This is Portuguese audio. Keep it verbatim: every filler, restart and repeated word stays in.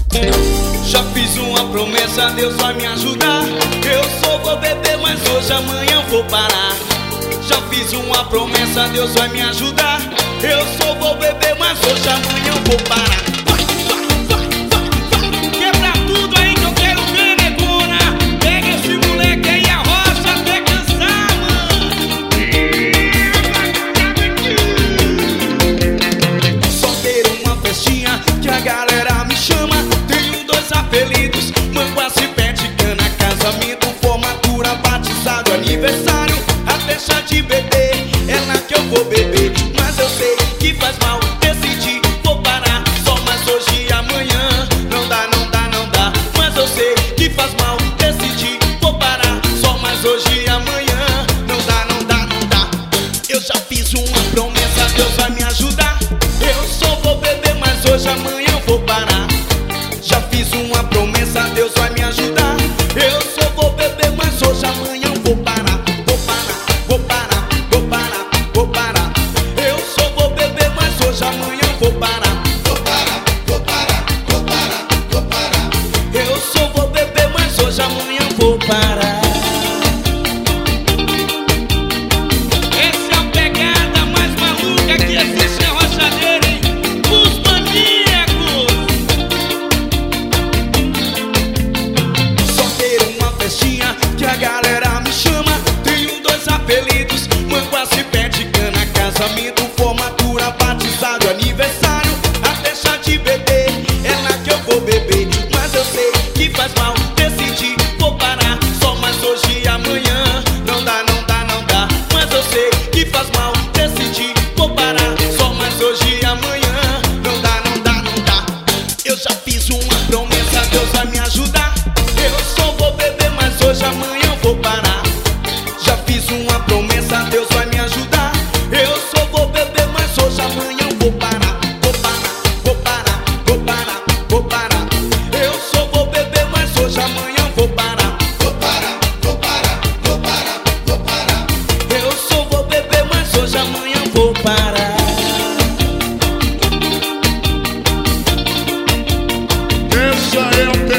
Já fiz uma promessa, Deus vai me ajudar. Eu só vou beber, mas hoje, amanhã vou parar. Já fiz uma promessa, Deus vai me ajudar. Eu só vou beber, mas hoje, amanhã vou parar. Vai, vai, vai, vai, vai. Quebra tudo aí que eu quero ver, negona. Pega esse moleque aí, a rocha até cansar, mano. Só quero uma festinha que a galera me chama. Tenho dois apelidos, manguaça e pé de cana. Casamento, formatura, batizado, aniversário, até chá de bebê, é lá que eu vou beber. Mas eu sei que faz mal, decidi, vou parar. Só mais hoje e amanhã, não dá, não dá, não dá. Mas eu sei que faz mal, decidi, vou parar. Só mais hoje e amanhã, não dá, não dá, não dá. Eu já fiz uma promessa, Deus vai me ajudar. Eu só vou beber, mas hoje, amanhã eu vou parar. Já fiz uma promessa, Deus vai me ajudar. Eu só vou beber, mas hoje, amanhã eu vou parar. Vou parar, vou parar, vou parar, vou parar. Eu só vou beber, mas hoje, amanhã eu vou parar. Vou parar, vou parar, vou parar, vou parar. Eu só vou beber, mas hoje, amanhã eu vou parar. Essa é a pegada mais maluca que existe em Rochadeira, hein? Os maníacos. Só quero uma festinha que a galera me chama. Tenho dois apelidos, manguaça e pé de cana. Casamento, formatura, batizado, aniversário, até chá de bebê, é lá que eu vou beber. Mas eu sei que faz mal, decidi, vou parar. Só mais hoje e amanhã, não dá, não dá, não dá. Mas eu sei que faz mal, decidi, vou parar. Só mais hoje e amanhã, não dá, não dá, não dá. Eu já fiz uma promessa, Deus vai me ajudar. Eu só vou beber, mas hoje, amanhã eu vou parar. Já fiz uma promessa, Deus vai me ajudar. Eu só vou beber, mas hoje, amanhã eu vou parar. Vou parar, vou parar, vou parar, vou parar. Eu só vou beber, mas hoje, amanhã eu vou parar. Vou parar, vou parar, vou parar, vou parar. Eu só vou beber, mas hoje, amanhã eu vou parar. Essa é a